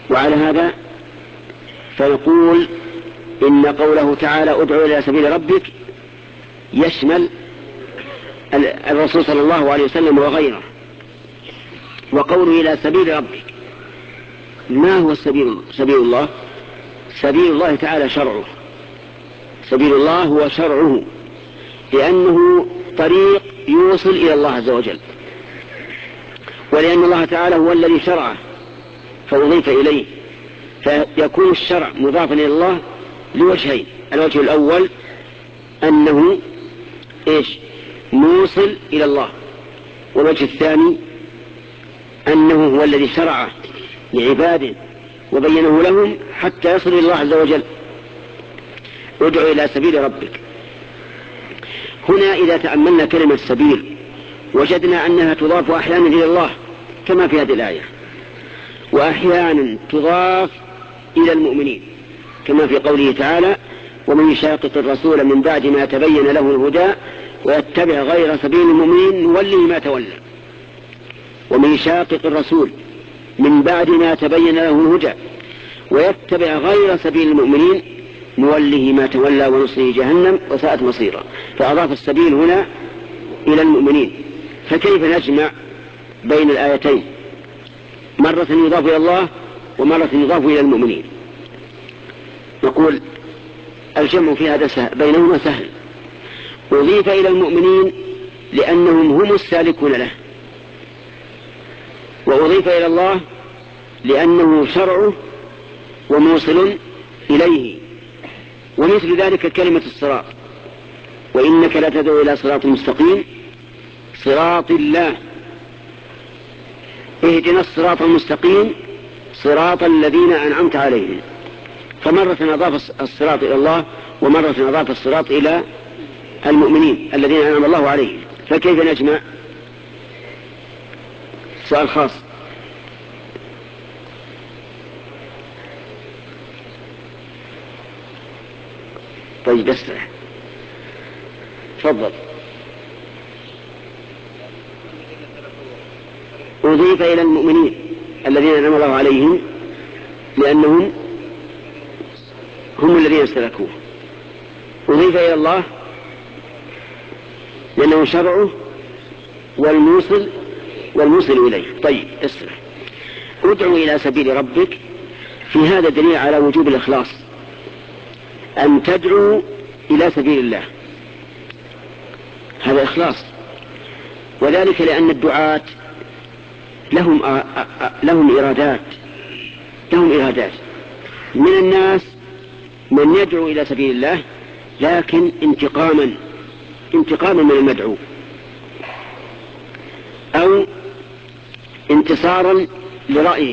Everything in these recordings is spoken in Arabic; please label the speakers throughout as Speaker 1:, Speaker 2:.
Speaker 1: وعلى هذا فنقول إن قوله تعالى ادعو إلى سبيل ربك يشمل الرسول صلى الله عليه وسلم وغيره. وقوله إلى سبيل ربك، ما هو سبيل الله؟ سبيل الله تعالى شرعه، سبيل الله هو شرعه، لأنه طريق يوصل إلى الله عز وجل، ولأن الله تعالى هو الذي شرعه فأضيف إليه، فيكون الشرع مضافا إلى الله لوجهين: الوجه الأول أنه موصل إلى الله، والوجه الثاني أنه هو الذي شرعه لعباده وبينه لهم حتى يصل إلى الله عز وجل. ادعو إلى سبيل ربك. هنا إذا تأملنا كلمة سبيل وجدنا أنها تضاف أحيانا إلى الله كما في هذه الآية، وأحيانا تضاف إلى المؤمنين كما في قوله تعالى ومن يشاقق الرسول من بعد ما تبين له الهدى ويتبع غير سبيل المؤمنين نوله ما تولى. ومن يشاقق الرسول من بعد ما تبين له الهدى ويتبع غير سبيل المؤمنين نوله ما تولى ونصله جهنم وساءت مصيرا. فأضاف السبيل هنا إلى المؤمنين. فكيف نجمع بين الآيتين؟ مرة يضاف إلى الله ومرة يضاف إلى المؤمنين. نقول الجمع في هذا بينهما سهل. أضيف إلى المؤمنين لأنهم هم السالكون له، وأضيف إلى الله لأنه شرعه وموصل إليه. ومثل ذلك كلمة الصراط: وإنك لتدعو إلى صراط مستقيم صراط الله، اهدنا الصراط المستقيم صراط الذين أنعمت عليهم. فمرة أضاف الصراط إلى الله ومرة أضاف الصراط إلى المؤمنين الذين أنعم الله عليهم. فكيف نجمع؟ سؤال خاص. طيب اسرع، تفضل. أضيف إلى المؤمنين الذين أنعم الله عليهم لأنهم هم الذين سلكوه. أضيف إلى الله لأنه شرعه والموصل إليه. طيب اسرع. ادعو إلى سبيل ربك، في هذا دليل على وجوب الإخلاص، أن تدعو إلى سبيل الله، هذا إخلاص. وذلك لأن الدعاة لهم إرادات من الناس من يدعو إلى سبيل الله لكن انتقاما من المدعو، أو انتصارا لرأيه.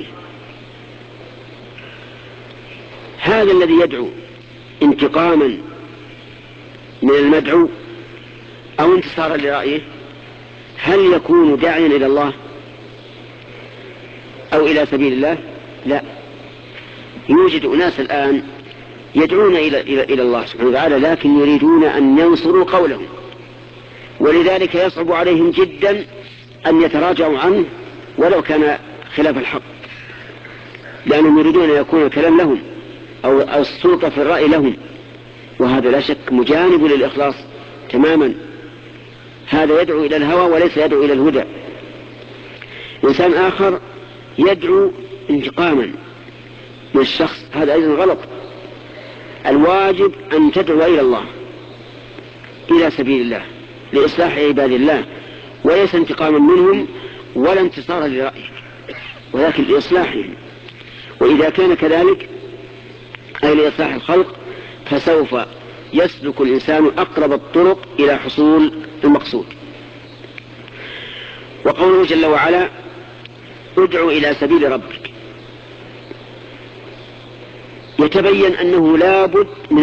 Speaker 1: هذا الذي يدعو انتقاما من المدعو أو انتصارا لرأيه هل يكون داعيا إلى الله أو إلى سبيل الله؟ لا. يوجد أناس الآن يدعون إلى الله سبحانه وتعالى لكن يريدون أن ينصروا قولهم، ولذلك يصعب عليهم جدا أن يتراجعوا عنه ولو كان خلاف الحق، لأنهم يريدون أن يكون الكلام لهم أو السلطة في الرأي لهم، وهذا لا شك مجانب للإخلاص تماما. هذا يدعو إلى الهوى وليس يدعو إلى الهدى. إنسان آخر يدعو انتقاما من الشخص، هذا أيضا غلط. الواجب أن تدعو إلى الله إلى سبيل الله لإصلاح عباد الله، وليس انتقاما منهم ولا انتصارا لرأيك، ولكن لإصلاحهم. وإذا كان كذلك أي لإصلاح الخلق فسوف يسلك الإنسان أقرب الطرق إلى حصول المقصود. وقوله جل وعلا ادعو إلى سبيل ربك، يتبين أنه لابد من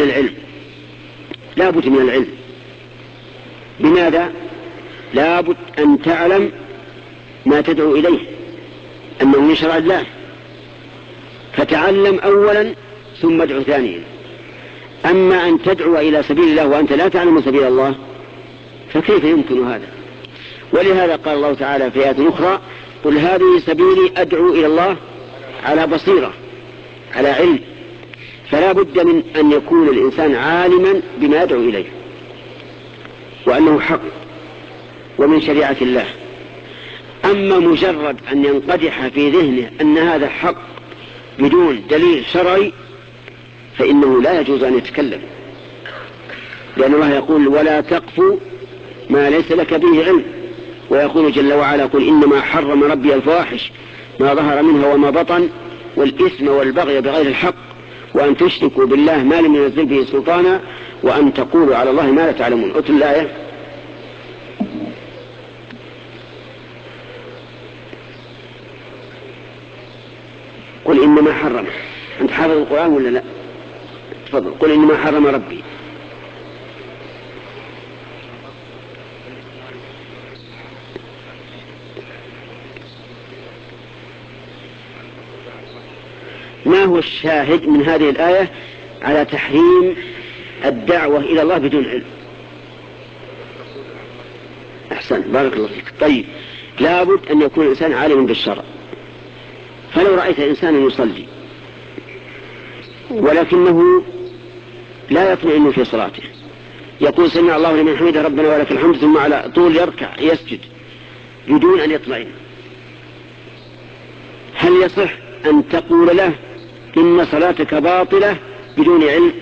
Speaker 1: العلم. بماذا؟ لابد أن تعلم ما تدعو إليه أنه من شرع الله، فتعلم أولا ثم ادعو ثانيا. أما أن تدعو إلى سبيل الله وأنت لا تعلم سبيل الله فكيف يمكن هذا؟ ولهذا قال الله تعالى في آية أخرى قل هذه سبيلي أدعو إلى الله على بصيرة على علم، فلا بد من أن يكون الإنسان عالما بما يدعو إليه وأنه حق ومن شريعة الله. أما مجرد أن ينقدح في ذهنه أن هذا حق بدون دليل شرعي فإنه لا يجوز أن يتكلم، لأن الله يقول ولا تقف ما ليس لك به علم، ويقول جل وعلا قل إنما حرم ربي الفواحش ما ظهر منها وما بطن والإثم والبغي بغير الحق وأن تشركوا بالله ما لم ينزل به سلطانا وأن تقولوا على الله ما لا تعلمون. أتل الآية. قل إنما حرم. أنت حافظ القرآن ولا لا؟ تفضل. قل إنما حرم ربي. ما هو الشاهد من هذه الآية على تحريم الدعوة إلى الله بدون علم؟ أحسن، بارك الله فيك. طيب، لابد أن يكون الإنسان عالما بالشرع. فلو رأيت إنسانا يصلي ولكنه لا يطمئن في صلاته، يقول سمع الله لمن حمده ربنا ولك الحمد، ثم على طول يركع يسجد بدون أن يطمئن، هل يصح أن تقول له إن صلاتك باطلة بدون علم؟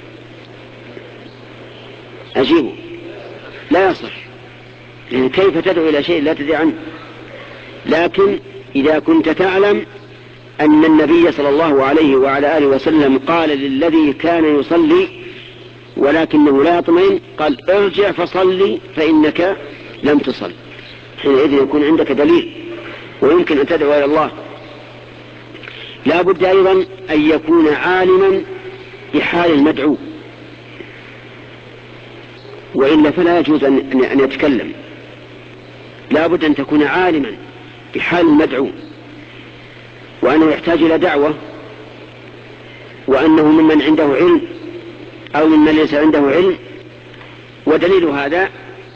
Speaker 1: أجيبه، لا يصح، يعني كيف تدعو إلى شيء لا تدري عنه؟ لكن إذا كنت تعلم أن النبي صلى الله عليه وعلى آله وسلم قال للذي كان يصلي ولكنه لا يطمئن، قال ارجع فصلي فإنك لم تصل، حينئذ يكون عندك دليل ويمكن أن تدعو إلى الله. لا بد أيضا أن يكون عالما بحال المدعو، وإلا فلا يجوز أن يتكلم. لا بد أن تكون عالما بحال المدعو وأنه يحتاج إلى دعوة، وأنه ممن عنده علم أو ممن ليس عنده علم. ودليل هذا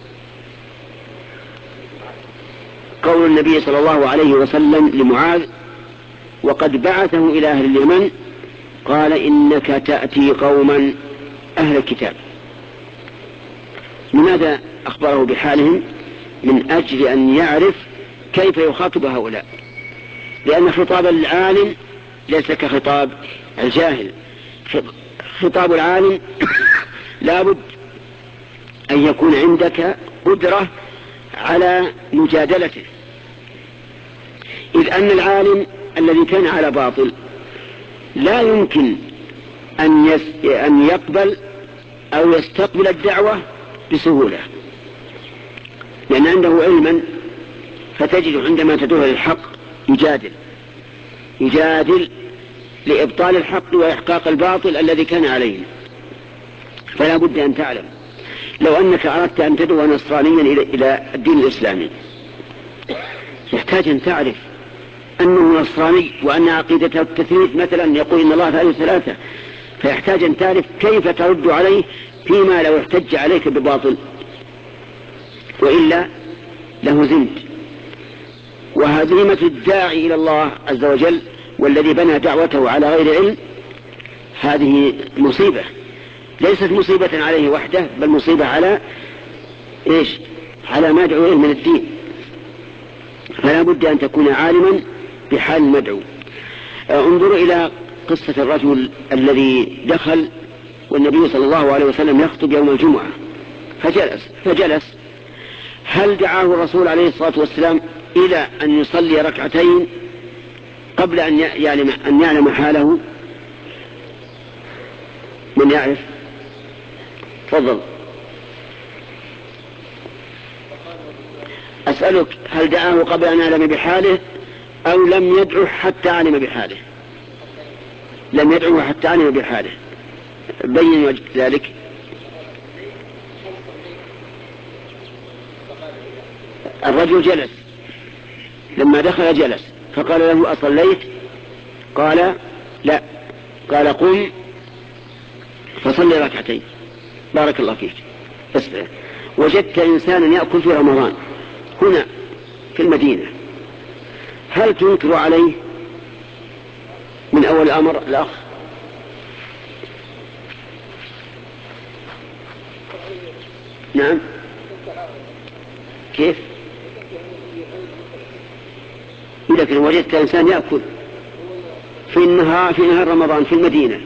Speaker 1: قول النبي صلى الله عليه وسلم لمعاذ وقد بعثه إلى أهل اليمن قال إنك تأتي قوما أهل الكتاب. لماذا أخبره بحالهم؟ من أجل أن يعرف كيف يخاطب هؤلاء، لأن خطاب العالم ليس كخطاب الجاهل. خطاب العالم لابد أن يكون عندك قدرة على مجادلته، إذ أن العالم الذي كان على باطل لا يمكن أن يقبل أو يستقبل الدعوة بسهولة، لأن عنده علما، فتجد عندما تدعو للحق يجادل لإبطال الحق وإحقاق الباطل الذي كان عليه. فلا بد أن تعلم لو أنك أردت أن تدعو نصرانيا إلى الدين الإسلامي يحتاج أن تعرف أنه نصراني وأن عقيدته التثليث مثلا، يقول إن الله ثالث ثلاثة، فيحتاج أن تعرف كيف ترد عليه فيما لو احتج عليك بباطل، وإلا لهزمت. وهزيمة الداعي إلى الله عز وجل والذي بنى دعوته على غير علم هذه مصيبة، ليست مصيبة عليه وحده، بل مصيبة على على ما دعو إليه من الدين. فلا بد أن تكون عالما بحال المدعو. انظروا إلى قصة الرجل الذي دخل والنبي صلى الله عليه وسلم يخطب يوم الجمعة فجلس. هل دعاه الرسول عليه الصلاة والسلام إلى أن يصلي ركعتين قبل أن يعلم حاله؟ من يعرف؟ تفضل. أسألك، هل دعاه قبل أن يعلم بحاله أو لم يدعه حتى علم بحاله؟ لم يدعه حتى علم بحاله. بين وجه ذلك. الرجل جلس، لما دخل جلس، فقال له أصليت؟ قال لا. قال قم فصلي ركعتين. بارك الله فيك. اسمع، وجدت إنسانا يأكل في رمضان هنا في المدينة، هل تنكر عليه من أول أمر الأخ. نعم. كيف؟ لكن وجدت إنسان يأكل في نهار رمضان في المدينة،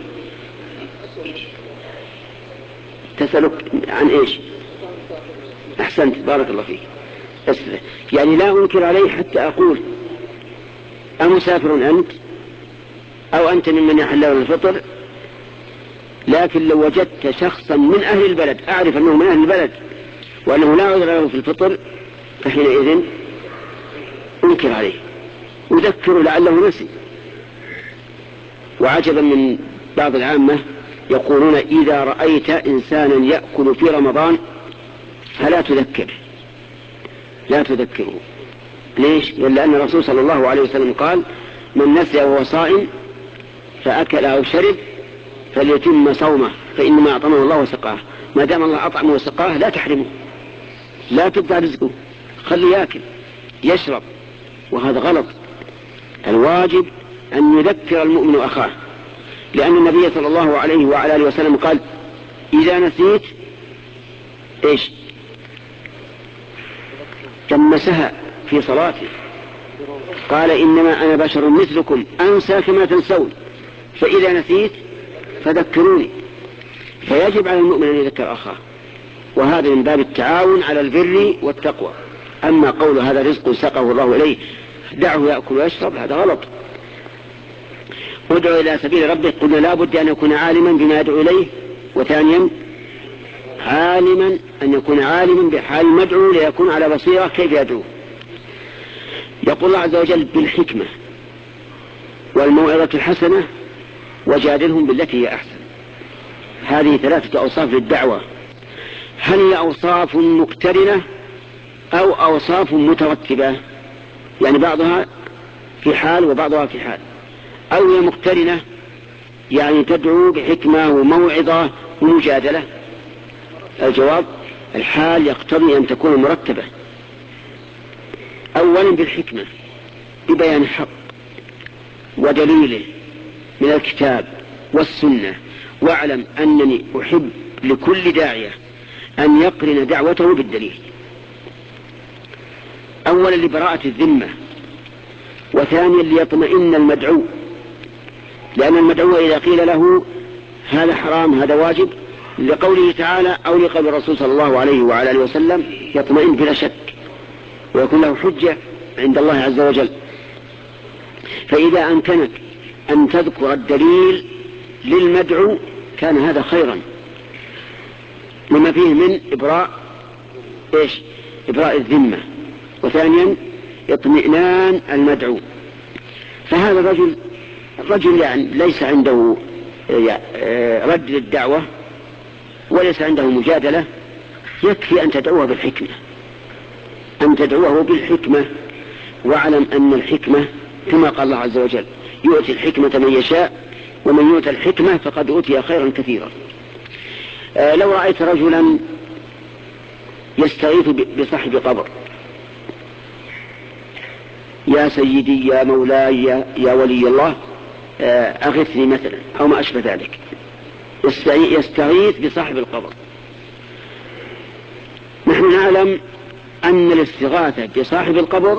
Speaker 1: تسألك عن إيش؟ أحسنت، بارك الله فيك. يعني لا أنكر عليه حتى أقول أمسافر أنت أو أنت ممن يحل له الفطر، لكن لو وجدت شخصا من أهل البلد أعرف أنه من أهل البلد وأنه لا عذر له في الفطر فحينئذ أنكر عليه أذكره لعله نسي. وعجبا من بعض العامة يقولون إذا رأيت إنسانا يأكل في رمضان فلا تذكره، لا تذكره. ليش؟ لأن الرسول صلى الله عليه وسلم قال من نسي وهو صائم فأكل أو شرب فليتم صومه فإنما أطعمه الله وسقاه. ما دام الله أطعمه وسقاه لا تحرمه، لا تقطع رزقه، خليه يأكل يشرب، وهذا غلط. الواجب أن يذكر المؤمن أخاه، لأن النبي صلى الله عليه وعلى آله وسلم قال إذا نسيت إيش؟ تمسها في صلاته، قال إنما أنا بشر مثلكم أنسى كما تنسون فإذا نسيت فذكروني. فيجب على المؤمن أن يذكر أخاه، وهذا من باب التعاون على البر والتقوى. أما قول هذا رزق سقه الله إليه دعه يأكل ويشرب هذا غلط. ادعو إلى سبيل ربك قلنا لا بد أن يكون عالما بما يدعو إليه، وثانيا عالما أن يكون عالما بحال المدعو ليكون على بصيرة كيف يدعو. يقول الله عز وجل بالحكمة والموعظة الحسنة وجادلهم بالتي هي أحسن. هذه ثلاثة أوصاف للدعوة. هل هي أوصاف مقترنة أو أوصاف مترتبة؟ يعني بعضها في حال وبعضها في حال، أو هي مقترنة يعني تدعو بحكمة وموعظة ومجادلة؟ الجواب الحال يقتضي أن تكون مرتبة. أولا بالحكمة ببيان الحق ودليله من الكتاب والسنة، واعلم أنني أحب لكل داعية أن يقرن دعوته بالدليل. أولا لبراءة الذمة، وثانيا ليطمئن المدعو، لأن المدعو إذا قيل له هذا حرام هذا واجب لقوله تعالى أو لقول الرسول صلى الله عليه وعلى آله وسلم يطمئن بلا شك ويكون له حجة عند الله عز وجل. فإذا أمكنك أن تذكر الدليل للمدعو كان هذا خيرا لما فيه من إبراء الذمة، وثانيا اطمئنان المدعو. فهذا الرجل يعني ليس عنده رد للدعوة وليس عنده مجادلة، يكفي أن تدعوه بالحكمة، أن تدعوه بالحكمة. واعلم أن الحكمة كما قال الله عز وجل يؤتي الحكمة من يشاء ومن يؤتى الحكمة فقد أوتي خيرا كثيرا. لو رأيت رجلا يستغيث بصاحب قبر، يا سيدي يا مولاي يا ولي الله أغثني مثلا أو ما أشبه ذلك، يستغيث بصاحب القبر، نحن نعلم أن الاستغاثة بصاحب القبر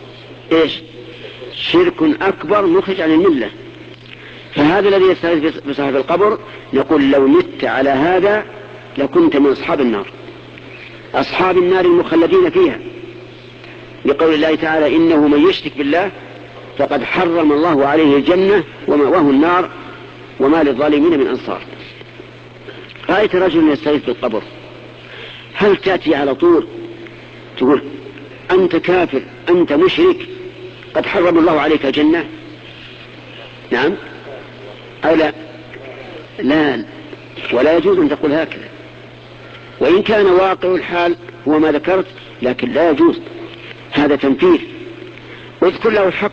Speaker 1: شرك أكبر مخرج عن الملة. فهذا الذي يستغيث بصاحب القبر نقول لو مت على هذا لكنت من أصحاب النار، أصحاب النار المخلدين فيها، لقول الله تعالى إنه من يشرك بالله فقد حرم الله عليه الجنة ومأواه النار وما للظالمين من أنصار. رأيت رجل يستغيث بالقبر، هل تأتي على طول تقول أنت كافر أنت مشرك قد حرم الله عليك الجنة؟ نعم أو لا؟ لا، ولا يجوز أن تقول هكذا، وإن كان واقع الحال هو ما ذكرت لكن لا يجوز، هذا تنفيذ. واذكر له الحق،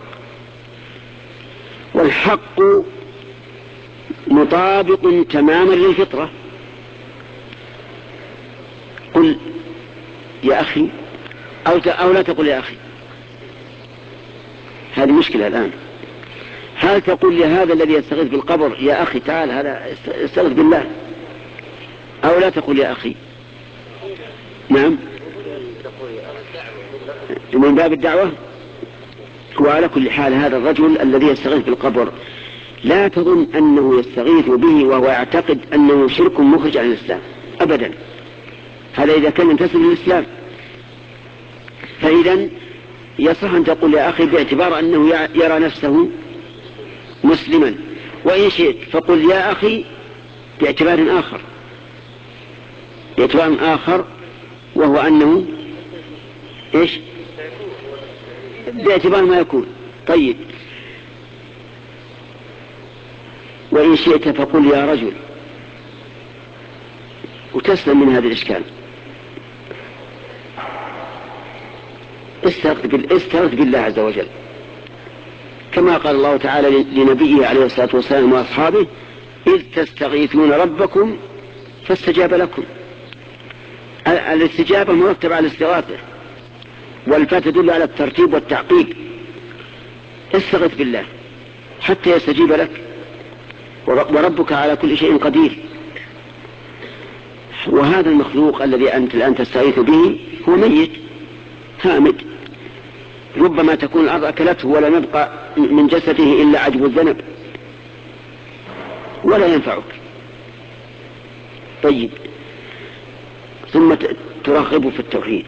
Speaker 1: والحق مطابق تماما للفطرة. قل يا أخي أو لا تقل يا أخي، هذه مشكلة الآن. هل تقول لهذا الذي يستغيث بالقبر يا أخي تعال هذا يستغيث بالله، أو لا تقول يا أخي؟ نعم، من باب الدعوة. وعلى كل حال هذا الرجل الذي يستغيث بالقبر لا تظن أنه يستغيث به وهو يعتقد أنه شرك مخرج عن الإسلام أبدا، هذا إذا كان ينتسب للإسلام. فإذا يصح أن تقول يا أخي باعتبار أنه يرى نفسه مسلما، وإن شئت فقل يا أخي باعتبار آخر وهو أنه إيش؟ باعتبار ما يكون. طيب، وإن شئت فقل يا رجل، وتسلم من هذا الإشكال. استغث بالله عز وجل، كما قال الله تعالى لنبيه عليه الصلاة والسلام وأصحابه: إذ تستغيثون ربكم فاستجاب لكم. الاستجابة مرتبة على الاستغاثة، والفاء تدل على الترتيب والتعقيب. استغث بالله حتى يستجيب لك، وربك على كل شيء قدير. وهذا المخلوق الذي أنت الآن تستغيث به هو ميت هامد، ربما تكون الأرض أكلته ولم يبقى من جسده إلا عجب الذنب ولا ينفعك. طيب، ثم ترغب في التوحيد.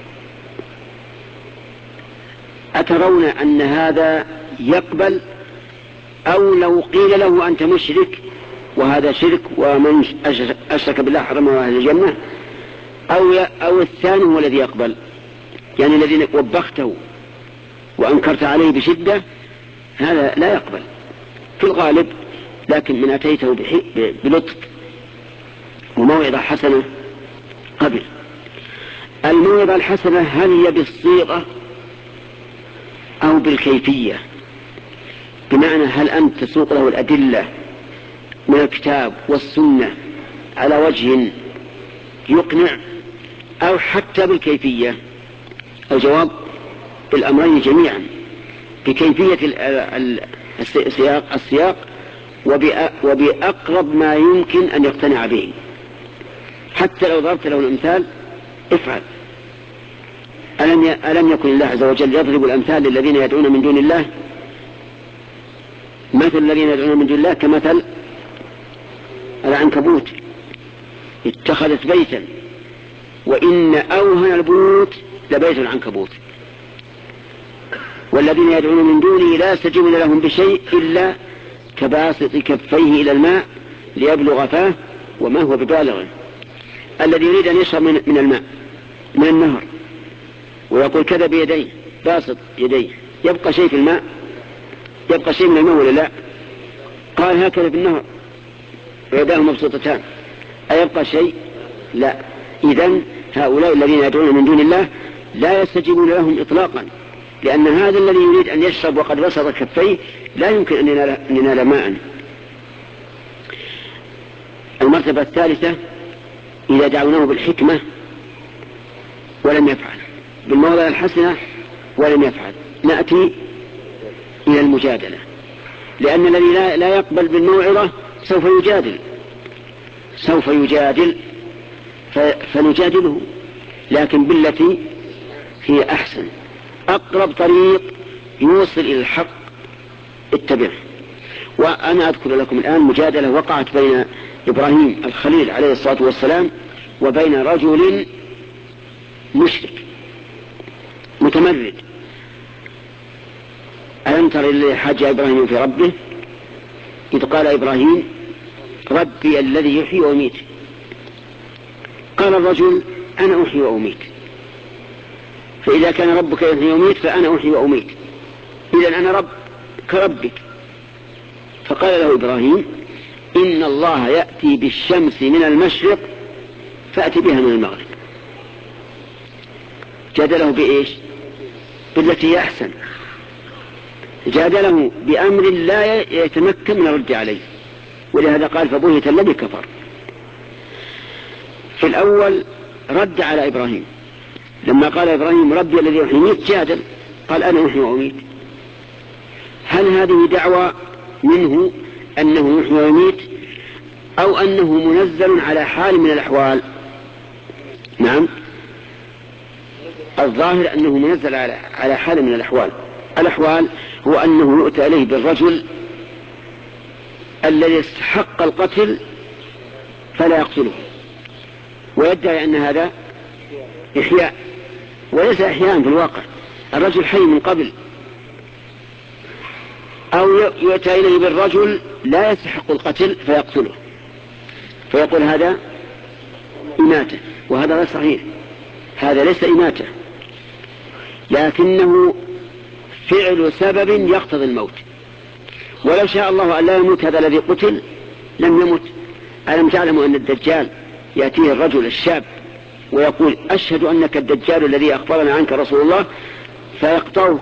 Speaker 1: أترون أن هذا يقبل؟ أو لو قيل له أنت مشرك وهذا شرك ومن أشرك بالله حرمه أهل الجنة، أو الثاني هو الذي يقبل، يعني الذي وبخته وأنكرت عليه بشدة هذا لا يقبل في الغالب. لكن من أتيته بلطف وموعظة حسنة قبل. الموعظة الحسنة هل هي بالصيغة أو بالكيفية؟ بمعنى هل أنت تسوق له الأدلة من الكتاب والسنة على وجه يقنع، أو حتى بالكيفية؟ الجواب بالأمرين جميعا، بكيفية السياق وبأقرب ما يمكن أن يقتنع به. حتى لو ضربت له الأمثال افعل. ألم يكن الله عز وجل يضرب الأمثال للذين يدعون من دون الله؟ مثل الذين يدعون من دون الله كمثل العنكبوت اتخذت بيتا، وإن أوهن البيوت لبيت العنكبوت. والذين يدعون من دونه لا يستجيبون لهم بشيء إلا كباسط كفيه إلى الماء ليبلغ فاه وما هو ببالغه. الذي يريد أن يشرب من الماء من النهر ويقول كذا بيديه، باسط يديه، يبقى شيء في الماء؟ يبقى شيء من الماء ولا لا؟ قال هكذا في النهر ويداه مبسوطتان، أيبقى شيء؟ لا. إذن هؤلاء الذين يدعون من دون الله لا يستجيبون لهم إطلاقا، لأن هذا الذي يريد أن يشرب وقد بسط كفيه لا يمكن أن ينال ماء. المرتبة الثالثة إذا دعوناه بالحكمة ولم يفعل، بالموضع الحسنة ولم يفعل، نأتي إلى المجادلة، لأن الذي لا يقبل بالموعظة سوف يجادل فنجادله، لكن بالتي هي أحسن. أقرب طريق يوصل إلى الحق اتبعه. وأنا أذكر لكم الآن مجادلة وقعت بين إبراهيم الخليل عليه الصلاة والسلام وبين رجل مشرك متمرد. ألم تر إلى حاج إبراهيم في ربه إذ قال إبراهيم ربي الذي يحيي ويميت. قال الرجل أنا أحيي وأميت، فإذا كان ربك يحيي ويميت فأنا أحيي وأميت، إذن أنا رب كربك. فقال له إبراهيم إن الله يأتي بالشمس من المشرق فأتي بها من المغرب. جادله بإيش؟ بالتي هي أحسن، جادله بأمر لا يتمكن من الرد عليه، ولهذا قال فبهت الذي كفر. في الأول رد على إبراهيم لما قال إبراهيم ربي الذي يحيي ويميت، جادل قال أنا أحيي وأميت. هل يكون هذه دعوة منه أنه يحيي ويميت، أو أنه منزل على حال من الأحوال. نعم، الظاهر أنه منزل على حال من الأحوال. الأحوال هو أنه يؤتى إليه بالرجل الذي استحق القتل فلا يقتله، ويدعي أن هذا إحياء، وليس إحياء في الواقع، الرجل حي من قبل. أو يؤتى إليه بالرجل لا يستحق القتل فيقتله، فيقول هذا إماتة، وهذا غير صحيح. هذا ليس إماتة، لكنه فعل سبب يقتضي الموت. ولو شاء الله أن لا يموت هذا الذي قتل لم يمت. ألم تعلموا أن الدجال يأتيه الرجل الشاب ويقول أشهد أنك الدجال الذي أخبرنا عنك رسول الله، فيقطعه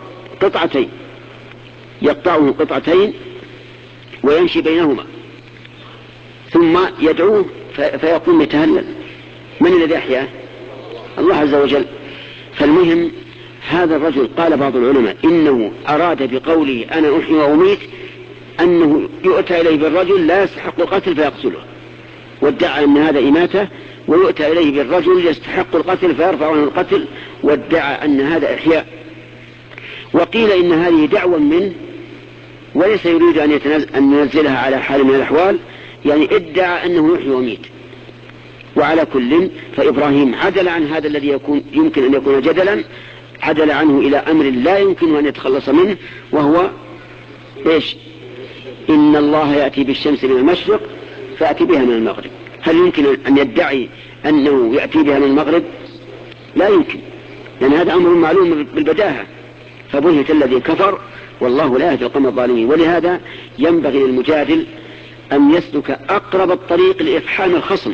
Speaker 1: قطعتين ويمشي بينهما، ثم يدعوه فيقوم يتهلل. من الذي أحياه؟ الله عز وجل. فالمهم هذا الرجل قال بعض العلماء إنه أراد بقوله أنا أحيي وأميت أنه يؤتى إليه بالرجل لا يستحق القتل فيقتله، وادعى أن هذا إماتة، ويؤتى إليه بالرجل يستحق القتل فيرفع عنه القتل، وادعى أن هذا إحياء. وقيل إن هذه دعوة منه وليس يريد أن ينزلها على حال من الأحوال، يعني ادعى أنه يحيي ويميت. وعلى كل فإبراهيم عدل عن هذا الذي يمكن أن يكون جدلا، عدل عنه إلى أمر لا يمكن أن يتخلص منه، وهو إيش؟ إن الله يأتي بالشمس من المشرق فأتي بها من المغرب. هل يمكن أن يدعي أنه يأتي بها من المغرب؟ لا يمكن، لأن هذا أمر معلوم بالبداهة. فبهت الذي كفر والله لا يهدي القوم الظالمين. ولهذا ينبغي للمجادل أن يسلك أقرب الطريق لإفحام الخصم،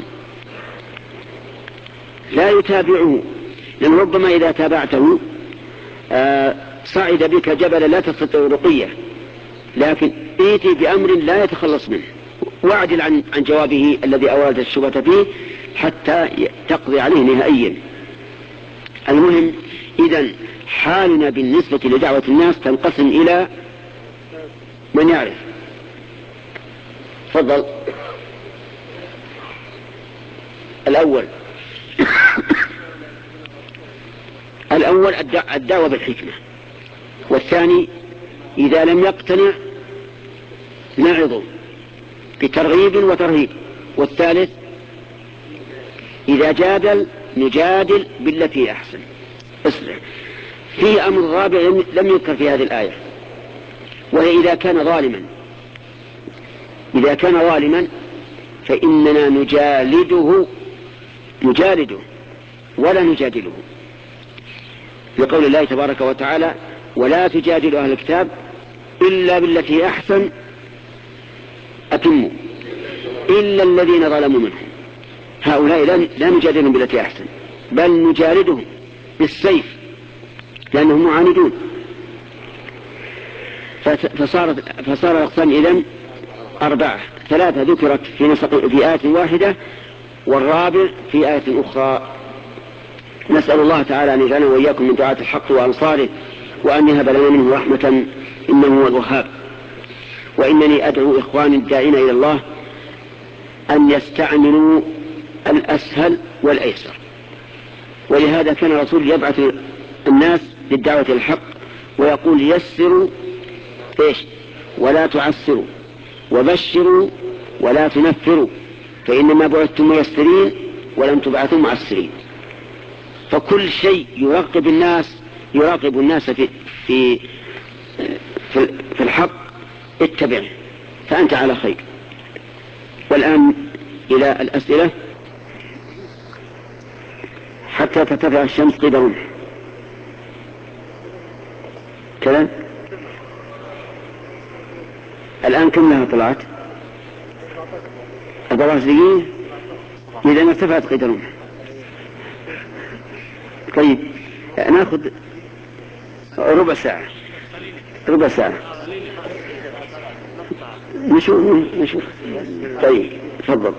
Speaker 1: لا يتابعه، لأن ربما إذا تابعته صعد بك جبل لا تستطيع رقيه، لكن ائتي بأمر لا يتخلص منه، واعدل عن جوابه الذي أورد الشبهة فيه حتى تقضي عليه نهائيا. المهم إذن حالنا بالنسبة لدعوة الناس تنقسم إلى من يعرف. تفضل. الأول الدعوة بالحكمة، والثاني إذا لم يقتنع نعظه بترغيب وترهيب، والثالث إذا جادل نجادل بالتي أحسن. اصلح. في أمر رابع لم يذكر في هذه الآية، وهي إذا كان ظالما فإننا نجالده ولا نجادله، لقول الله تبارك وتعالى ولا تجادلوا أهل الكتاب إلا بالتي أحسن أتموا إلا الذين ظلموا منهم. هؤلاء لا نجادلهم بالتي أحسن، بل نجالدهم بالسيف لأنهم معاندون. فصار الأقسام إذن 4، 3 ذكرت في آية واحدة، والرابع في آية أخرى. نسأل الله تعالى أن يجعلنا وإياكم من دعاة الحق وأنصاره، وأن يهب لنا منه رحمة إنه هو الوهاب. وإنني أدعو إخواني الداعين إلى الله أن يستعملوا الأسهل والأيسر، ولهذا كان الرسول يبعث الناس للدعوة الحق ويقول يسروا ولا تعسروا، وبشروا ولا تنفروا، فإنما بعثتم ميسرين ولم تبعثوا معسرين. فكل شيء يراقب الناس في الحق اتبعه، فأنت على خير. والآن إلى الأسئلة حتى ترتفع الشمس قيد رمح كذا. الآن كم لها طلعت؟ 14 دقيقة. إذا ما ارتفعت قيد رمح. طيب نأخذ ربع ساعة. نشوف. طيب تفضل.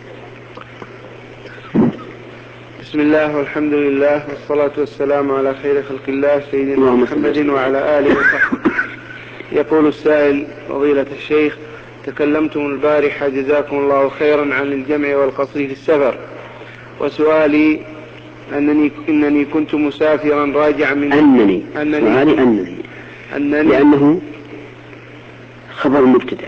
Speaker 2: بسم الله والحمد لله والصلاة والسلام على خير خلق الله سيدنا محمد وعلى آله وصحبه. يقول السائل: فضيلة الشيخ، تكلمتم البارحة جزاكم الله خيرا عن الجمع والقصر في السفر، وسؤالي إنني كنت مسافرا راجعا من
Speaker 1: أنني لأنه خبر مبتدأ.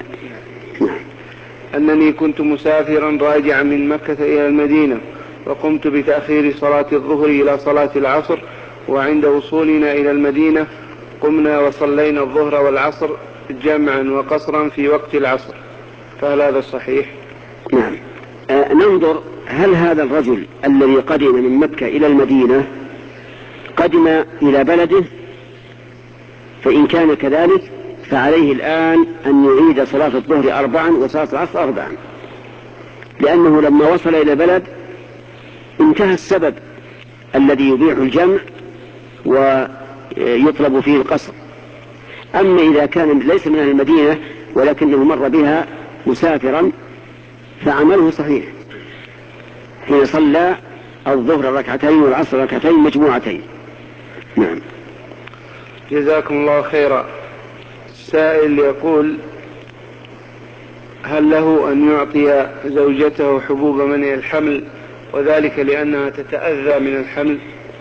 Speaker 2: أنني كنت مسافرا راجعا من مكة إلى المدينة، وقمت بتأخير صلاة الظهر إلى صلاة العصر، وعند وصولنا إلى المدينة قمنا وصلينا الظهر والعصر جمعا وقصرا في وقت العصر، فهل هذا صحيح؟
Speaker 1: نعم. ننظر هل هذا الرجل الذي قدم من مكة إلى المدينة قدم إلى بلده، فإن كان كذلك فعليه الآن أن يعيد صلاة الظهر 4 وصلاة العصر 4، لأنه لما وصل إلى بلد انتهى السبب الذي يبيح الجمع ويطلب فيه القصر. أما إذا كان ليس من المدينة ولكنه مر بها مسافرا فعمله صحيح حين صلى الظهر ركعتين والعصر ركعتين مجموعتين. نعم.
Speaker 2: جزاكم الله خيرا. السائل يقول: هل له أن يعطي زوجته حبوب منع الحمل، وذلك لأنها تتأذى من الحمل؟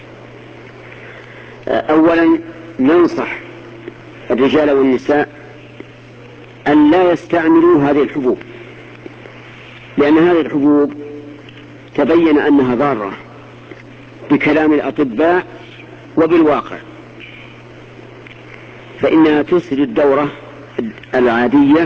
Speaker 1: أولا ننصح الرجال والنساء أن لا يستعملوا هذه الحبوب، لأن هذه الحبوب تبين أنها ضارة بكلام الأطباء وبالواقع، فإنها تسرد الدورة العادية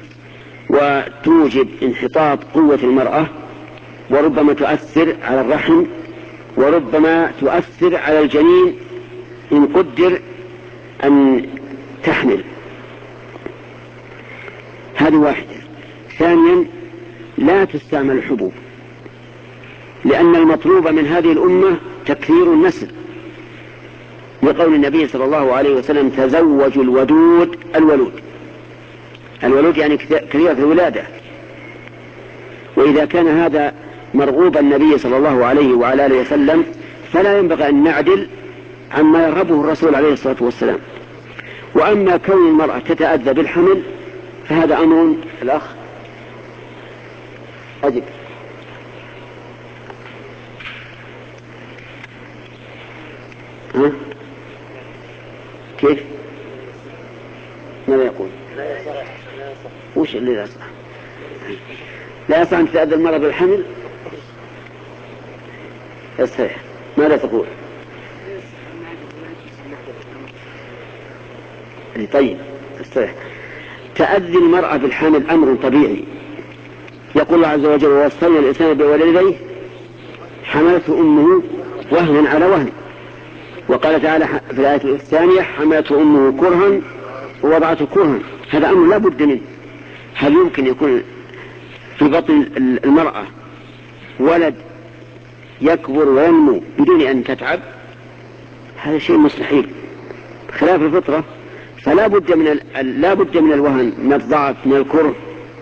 Speaker 1: وتوجب انحطاط قوة المرأة، وربما تؤثر على الرحم، وربما تؤثر على الجنين إن قدر أن تحمل. هذه واحدة. ثانيا لا تستعمل الحبوب، لأن المطلوب من هذه الأمة تكثير النسل، لقول النبي صلى الله عليه وسلم: تزوجوا الودود الولود. الولود يعني كثيرة الولادة. وإذا كان هذا مرغوب النبي صلى الله عليه وعلى آله وسلم فلا ينبغي أن نعدل عما يرغبه الرسول عليه الصلاة والسلام. وأما كون المرأة تتأذى بالحمل فهذا أمر. الأخ أجب. ها؟ كيف؟ ماذا يقول؟ وش اللي لا يصح؟ لا يصح أن تتأذى المرأة بالحمل؟ يصح. ماذا تقول؟ طيب يصح. تأذي المرأة بالحمل أمر طبيعي. يقول الله عز وجل: ووصينا الإنسان بوالديه حملته أمه وهنا على وهن. وقال تعالى في الآية الثانية: حملته أمه كرها ووضعته كرها. هذا أمر لا بد منه. هل يمكن يكون في بطن المرأة ولد يكبر وينمو بدون أن تتعب؟ هذا شيء مستحيل خلاف الفطرة. فلا بد من الوهن، من الضعف، من الكره.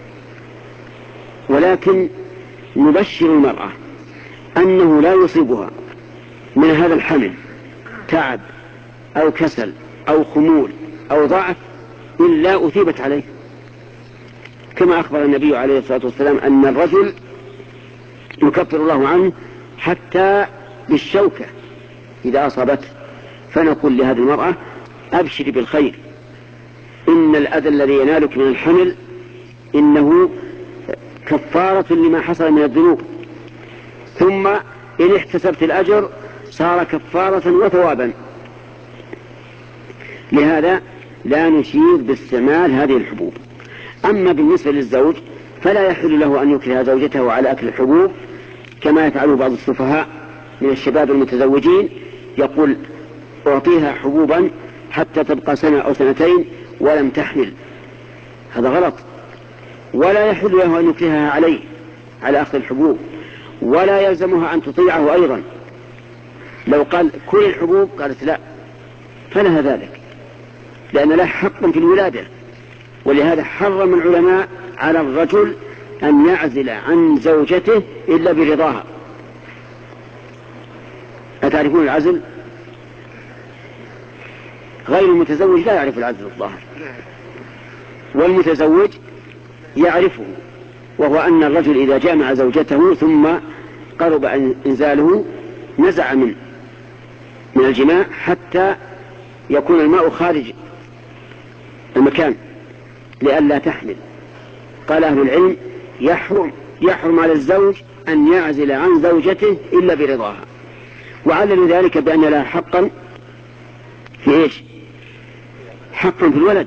Speaker 1: ولكن نبشر المرأة أنه لا يصيبها من هذا الحمل تعب أو كسل أو خمول أو ضعف إلا أثيبت عليه، كما أخبر النبي عليه الصلاة والسلام أن الرجل يكفر الله عنه حتى بالشوكة إذا أصابته. فنقول لهذه المرأة: أبشري بالخير، إن الأذى الذي ينالك من الحمل إنه كفارة لما حصل من الذنوب، ثم إن احتسبت الأجر صار كفارة وثوابا. لهذا لا نشير باستعمال هذه الحبوب. أما بالنسبة للزوج فلا يحل له أن يكره زوجته على أكل الحبوب كما يفعله بعض السفهاء من الشباب المتزوجين، يقول: أعطيها حبوبا حتى تبقى سنة أو سنتين ولم تحمل. هذا غلط. ولا يحل له أن يكرهها على أخذ الحبوب، ولا يلزمها أن تطيعه أيضا. لو قال: كل الحبوب، قالت لا، فلها ذلك، لأن له حق في الولادة. ولهذا حرم العلماء على الرجل أن يعزل عن زوجته إلا برضاها. أتعرفون العزل؟ غير المتزوج لا يعرف العزل الظاهر. والمتزوج يعرفه، وهو أن الرجل إذا جامع زوجته ثم قرب إنزاله نزع من الجماع حتى يكون الماء خارج المكان لئلا تحمل. قال أهل العلم يحرم على الزوج أن يعزل عن زوجته إلا برضاها، وعلل ذلك بأن لها حقا في إيش؟ حقا في الولد.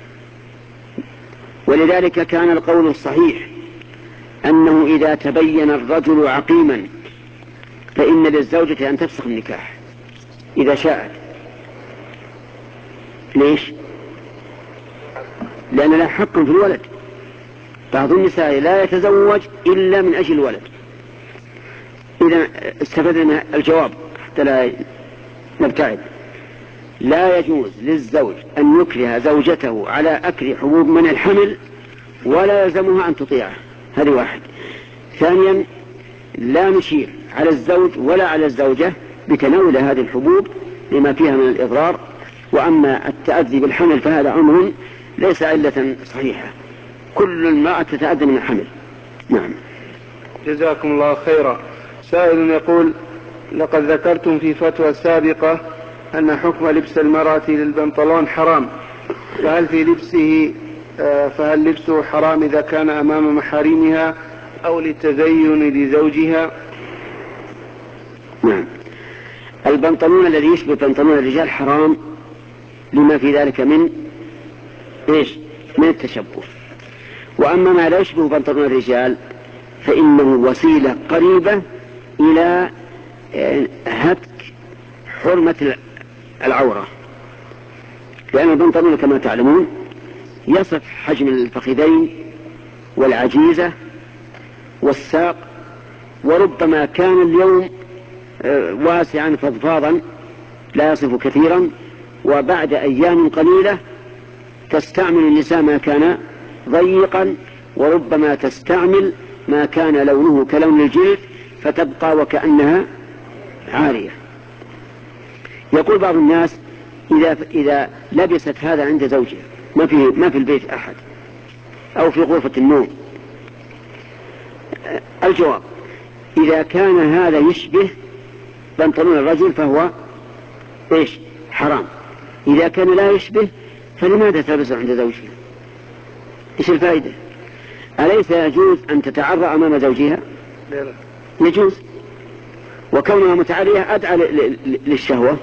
Speaker 1: ولذلك كان القول الصحيح أنه إذا تبين الرجل عقيما فإن للزوجة أن تفسخ النكاح إذا شاءت. ليش؟ لأن لها حقا في الولد. بعض النساء لا يتزوج إلا من أجل الولد. إذا استفدنا الجواب حتى لا نبتعد. لا يجوز للزوج أن يكره زوجته على أكل حبوب منع الحمل ولا يلزمها أن تطيعه. هذه واحد. ثانيا، لا نشير على الزوج ولا على الزوجة بتناول هذه الحبوب لما فيها من الإضرار. وأما التأذي بالحمل فهذا أمر ليس علة صحيحة، كل المرأة تتأذى من الحمل. نعم.
Speaker 2: جزاكم الله خيرا. سائل يقول: لقد ذكرتم في فتوى سابقة أن حكم لبس المرأة للبنطلون حرام، فهل لبسه حرام إذا كان أمام محارمها أو للتزين لزوجها؟
Speaker 1: نعم. البنطلون الذي يشبه بنطلون الرجال حرام لما في ذلك من التشبه. وأما ما لا يشبه بنطلون الرجال فإنه وسيلة قريبة إلى هتك حرمة العورة، لأن البنطلون كما تعلمون يصف حجم الفخذين والعجيزة والساق، وربما كان اليوم واسعا فضفاضا لا يصف كثيرا، وبعد أيام قليلة تستعمل النساء ما كان ضيقا، وربما تستعمل ما كان لونه كلون الجلد فتبقى وكأنها عارية. يقول بعض الناس: إذا لبست هذا عند زوجها ما في البيت أحد أو في غرفة النوم. الجواب: إذا كان هذا يشبه بنطلون الرجل فهو حرام. إذا كان لا يشبه فلماذا تلبسه عند زوجها؟ إيش الفائدة؟ أليس يجوز أن تتعرى أمام زوجها؟ يجوز، وكونها متعرية أدعى للشهوة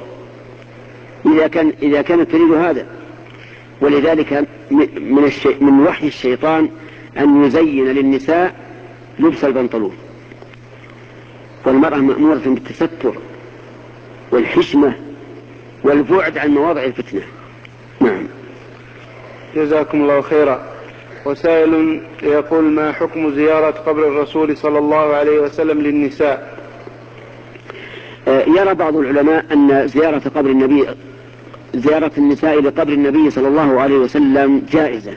Speaker 1: إذا كانت تريد هذا. ولذلك من وحي الشيطان أن يزين للنساء لبس البنطلون، والمرأة مأمورة بالتستر والحشمة والبعد عن مواضع الفتنة. نعم.
Speaker 2: جزاكم الله خيرا. وسائل يقول: ما حكم زيارة قبر الرسول صلى الله عليه وسلم للنساء؟
Speaker 1: يرى بعض العلماء أن زيارة النساء لقبر النبي صلى الله عليه وسلم جائزة،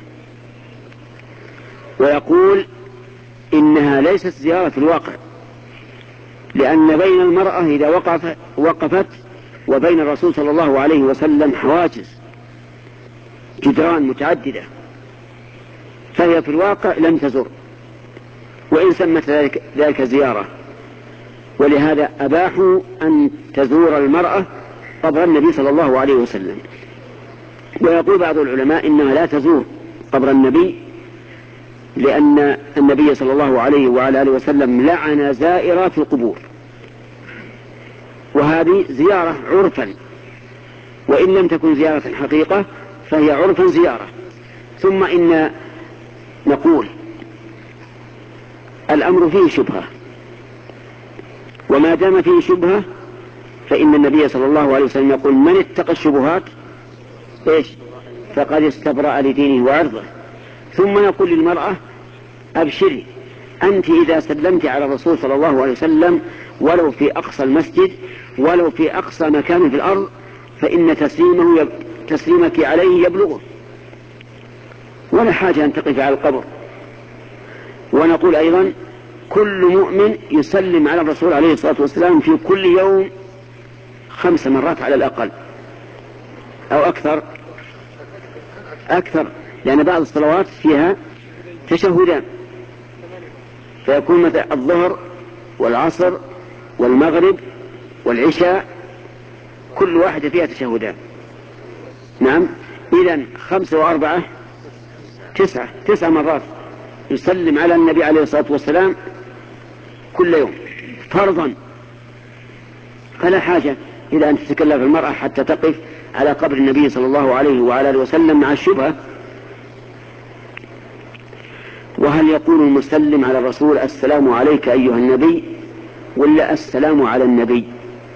Speaker 1: ويقول إنها ليست زيارة الواقع، لأن بين المرأة إذا وقفت وبين الرسول صلى الله عليه وسلم حواجز جدران متعددة، فهي في الواقع لم تزر، وإن سمت ذلك زيارة. ولهذا أباحوا أن تزور المرأة قبر النبي صلى الله عليه وسلم. ويقول بعض العلماء إنها لا تزور قبر النبي، لأن النبي صلى الله عليه وعلى آله وسلم لعن زائرات القبور، وهذه زيارة عرفا، وإن لم تكن زيارة حقيقة فهي عرفا زيارة. ثم إن نقول الأمر فيه شبهة، وما دام فيه شبهة فإن النبي صلى الله عليه وسلم يقول: من اتقى الشبهات فقد استبرأ لدينه وعرضه. ثم نقول للمرأة: أبشري، أنت إذا سلمت على الرسول صلى الله عليه وسلم ولو في أقصى المسجد ولو في أقصى مكان في الأرض فإن تسليمك عليه يبلغه، ولا حاجة أن تقف على القبر. ونقول أيضا: كل مؤمن يسلم على الرسول عليه الصلاة والسلام في كل يوم 5 مرات على الأقل، أو أكثر لأن بعض الصلوات فيها تشهدان، فيكون مثل الظهر والعصر والمغرب والعشاء كل واحدة فيها تشهدان. نعم، إذن 5 و4 9 مرات يسلم على النبي عليه الصلاة والسلام كل يوم فرضا، فلا حاجة إلى أن تتكلف المرأة حتى تقف على قبر النبي صلى الله عليه وعلى آله وسلم مع الشبهة. وهل يقول المسلم على الرسول السلام عليك أيها النبي ولا السلام على النبي؟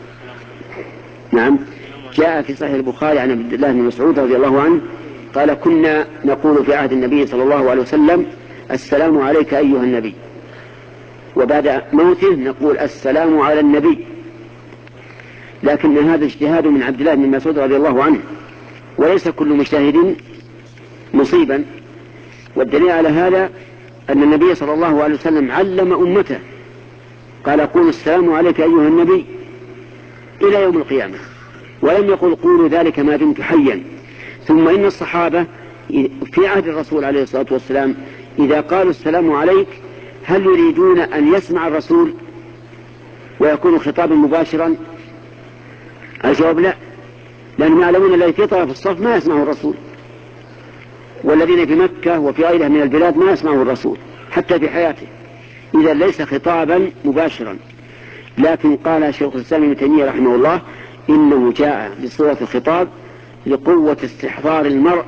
Speaker 1: نعم، جاء في صحيح البخاري عن عبد الله بن مسعود رضي الله عنه قال كنا نقول في عهد النبي صلى الله عليه وسلم السلام عليك أيها النبي، وبعد موته نقول السلام على النبي. لكن هذا اجتهاد من عبد الله بن مسعود رضي الله عنه، وليس كل مجتهد مصيبا. والدليل على هذا أن النبي صلى الله عليه وسلم علم أمته قال قولوا السلام عليك أيها النبي إلى يوم القيامة، ولم يقل قولوا ذلك ما دمت حيا. ثم إن الصحابة في عهد الرسول عليه الصلاة والسلام إذا قالوا السلام عليك هل يريدون أن يسمع الرسول ويكون خطابا مباشرا؟ الجواب لا، لأنهم يعلمون الذي في طرف الصف ما يسمعه الرسول، والذين في مكة وفي غيرها من البلاد ما يسمعه الرسول حتى في حياته، إذا ليس خطابا مباشرا. لكن قال شيخ الإسلام ابن تيمية رحمه الله إنه جاء بصورة الخطاب لقوة استحضار المرء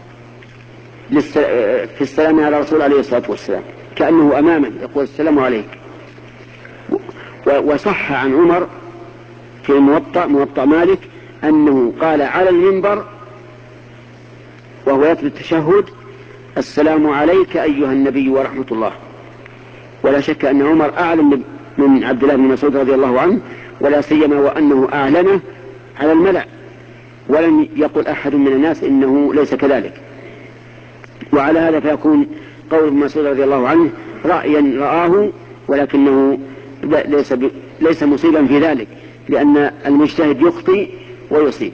Speaker 1: في السلام على الرسول عليه الصلاة والسلام، كأنه أمامه يقول السلام عليك. وصح عن عمر في موطأ مالك أنه قال على المنبر وهو يتلو التشهد السلام عليك أيها النبي ورحمة الله. ولا شك أن عمر أعلم من عبد الله بن مسعود رضي الله عنه، ولا سيما وأنه أعلنه على الملأ، ولم يقل أحد من الناس إنه ليس كذلك. وعلى هذا فيكون قول ابن مسعود رضي الله عنه رأيا رآه، ولكنه ليس مصيبا في ذلك، لأن المجتهد يخطئ ويصيب.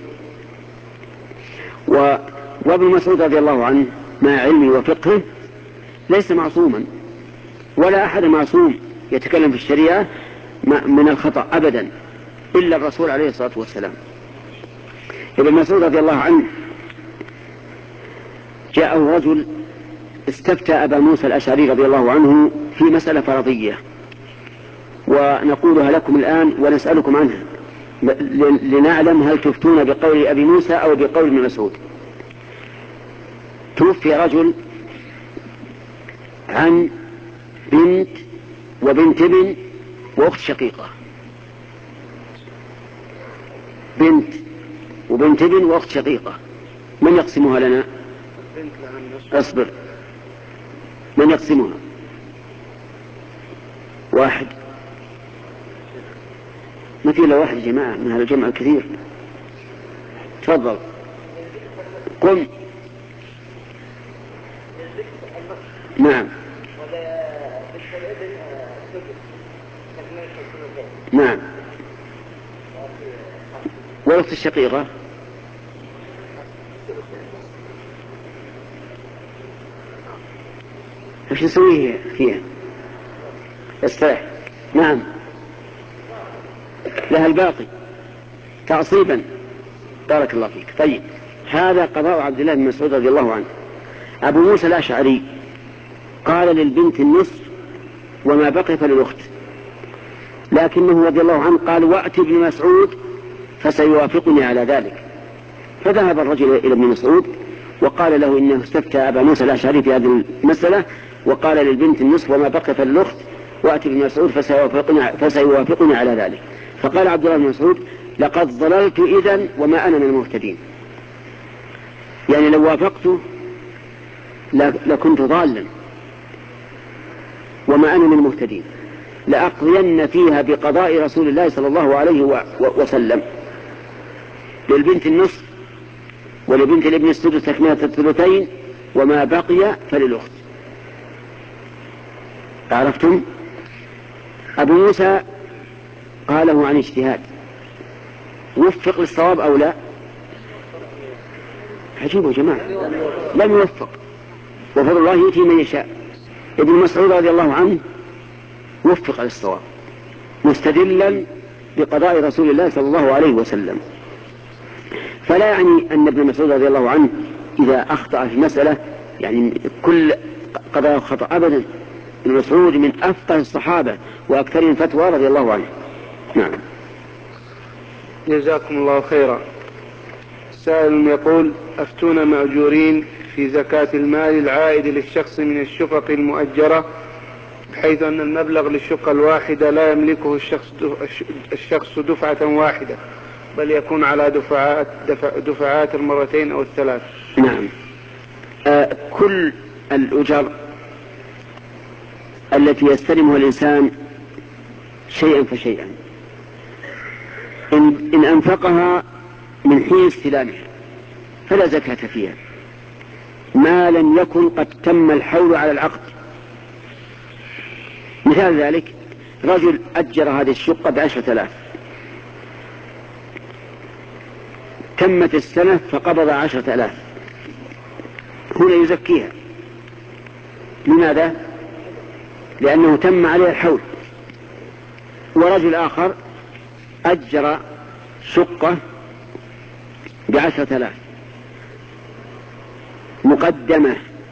Speaker 1: وابن مسعود رضي الله عنه مع علمه وفقهه ليس معصوما، ولا أحد معصوم يتكلم في الشريعة من الخطأ أبدا إلا الرسول عليه الصلاة والسلام. ابن مسعود رضي الله عنه جاءه رجل استفتى أبا موسى الأشعري رضي الله عنه في مسألة فرضية، ونقولها لكم الآن ونسألكم عنها لنعلم هل تفتون بقول أبي موسى أو بقول ابن مسعود. توفي رجل عن بنت وبنت ابن وأخت شقيقة، بنت وبنت ابن وأخت شقيقة، من يقسمها لنا؟ أصبر، من يقسمها؟ واحد، ما في إلا واحد جماعة من هذا الجمع الكثير. تفضل قم. نعم نعم. والأخت الشقيقة ايش نسويه فيها؟ استريح. نعم، لها الباقي تعصيبا. بارك الله فيك. طيب، هذا قضاء عبد الله بن مسعود رضي الله عنه. أبو موسى الأشعري قال للبنت النصف وما بقي فللأخت، لكنه رضي الله عنه قال وأتي ابن مسعود فسيوافقني على ذلك. فذهب الرجل إلى ابن مسعود وقال له إنه استفتى أبا موسى الأشعري في هذه المسألة، وقال للبنت النصف وما بقي فللأخت، وأتي ابن مسعود فسيوافقني على ذلك. فقال عبد الله بن مسعود لقد ضللت إذن وما أنا من المهتدين، يعني لو وافقته لكنت ضالا وما أنا من المهتدين، لأقضين فيها بقضاء رسول الله صلى الله عليه وسلم. للبنت النصف ولبنت الابن السدس تكملة الثلثين، وما بقي فللأخت. عرفتم؟ أبو موسى قاله عن اجتهاد، وفق للصواب أو لا؟ عجيب يا جماعة، لم يوفق. وفضل الله يؤتي من يشاء. ابن مسعود رضي الله عنه وفق للصواب مستدلا بقضاء رسول الله صلى الله عليه وسلم. فلا يعني أن ابن مسعود رضي الله عنه إذا أخطأ في مسألة يعني كل قضاء خطأ أبدا. ابن مسعود من أفقه الصحابة وأكثرهم فتوى رضي الله عنه. نعم.
Speaker 2: جزاكم الله خيرا. سائل يقول: أفتونا مأجورين في زكاة المال العائد للشخص من الشقق المؤجرة، بحيث أن المبلغ للشقة الواحدة لا يملكه الشخص دفعة واحدة، بل يكون على دفعات المرتين أو الثلاث.
Speaker 1: نعم. كل الأجر التي يستلمها الإنسان شيئا فشيئا إن أنفقها من حين استلامها فلا زكاة فيها ما لم يكن قد تم الحول على العقد. مثال ذلك: رجل أجر هذه الشقة ب10,000، تمت السنة فقبض 10,000، هنا يزكيها. لماذا؟ لأنه تم عليه الحول. ورجل آخر أجر شقة ب10,000 مقدمة،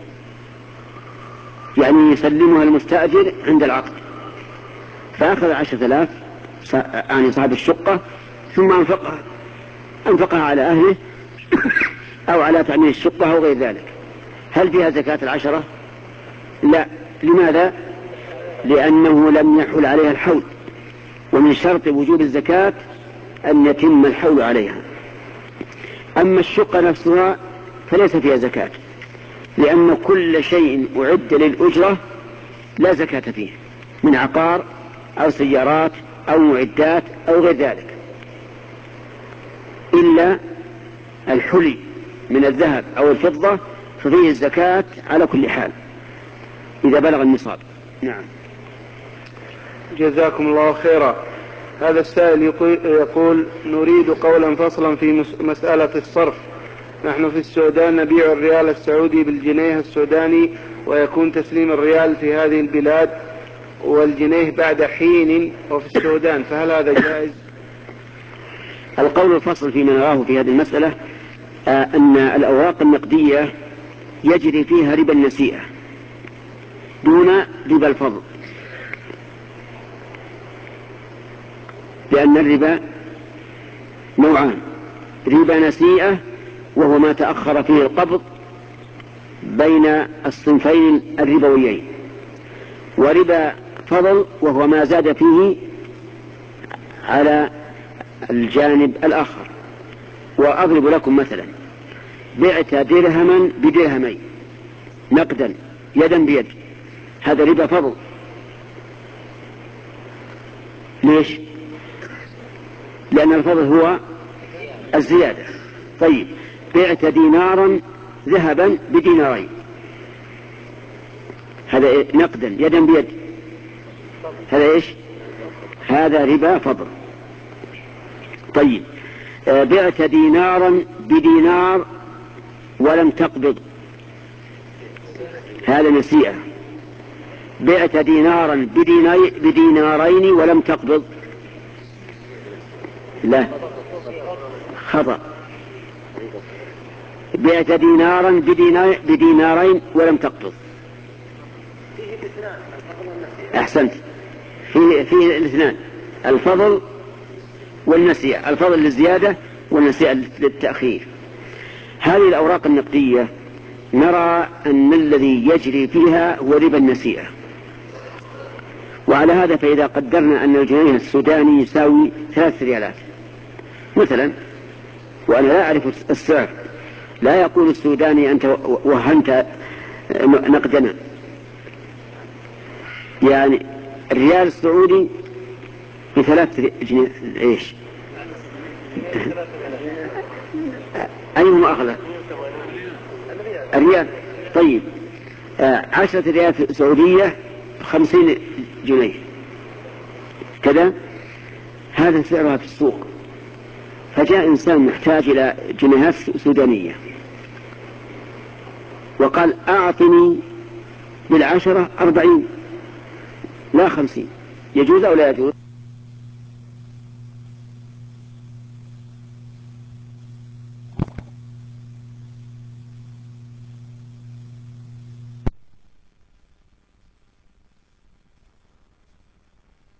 Speaker 1: يعني يسلمها المستأجر عند العقد، فأخذ 10,000 يعني صاحب الشقة ثم أنفقها على أهله أو على تأمين الشقة أو غير ذلك. هل فيها زكاة 10؟ لا. لماذا؟ لأنه لم يحل عليها الحول، ومن شرط وجوب الزكاة أن يتم الحول عليها. أما الشقة نفسها فليس فيها زكاة، لأن كل شيء أعد للأجرة لا زكاة فيه، من عقار أو سيارات أو معدات أو غير ذلك، إلا الحلي من الذهب أو الفضة ففيه الزكاة على كل حال إذا بلغ النصاب. نعم.
Speaker 2: جزاكم الله خيرا. هذا السائل يقول: نريد قولا فصلا في مسألة الصرف. نحن في السودان نبيع الريال السعودي بالجنيه السوداني، ويكون تسليم الريال في هذه البلاد والجنيه بعد حين وفي السودان، فهل هذا جائز؟
Speaker 1: القول الفصل فيما نراه في هذه المسألة أن الأوراق النقدية يجري فيها ربا النسيئة دون ربا الفضل، لأن الربا نوعان: ربا نسيئة وهو ما تأخر فيه القبض بين الصنفين الربويين، وربا فضل وهو ما زاد فيه على الجانب الآخر. وأضرب لكم مثلا: بعت درهما بدرهمين نقدا يدا بيد، هذا ربا فضل. ليش؟ لأن الفضل هو الزيادة. طيب، بعت دينارا ذهبا بدينارين، هذا نقدا يدا بيد، هذا إيش؟ هذا ربا فضل. طيب، بعت دينارا بدينار ولم تقبض، هذا نسيئة. بعت دينارا بدينارين ولم تقبض، لا، خطأ. بعت دينارا بدينارين ولم تقبض، أحسنت، فيه الاثنان، الفضل والنسيئة، الفضل للزيادة والنسيئة للتأخير. هذه الأوراق النقدية نرى أن الذي يجري فيها هو ربا النسيئة. وعلى هذا فإذا قدرنا أن الجنيه السوداني يساوي 3 ريالات مثلا، وأنا لا أعرف السعر، لا يقول السوداني أنت وهنت نقدنا، يعني الريال السعودي ب3 جنيه إيش؟ أيهما أغلى؟ الريال. طيب، 10 ريال سعودية 50 جنيه كذا، هذا سعرها في السوق. فجاء إنسان محتاج إلى جنيهات سودانية وقال أعطني بالعشرة 40 لا 50، يجوز أو لا يجوز؟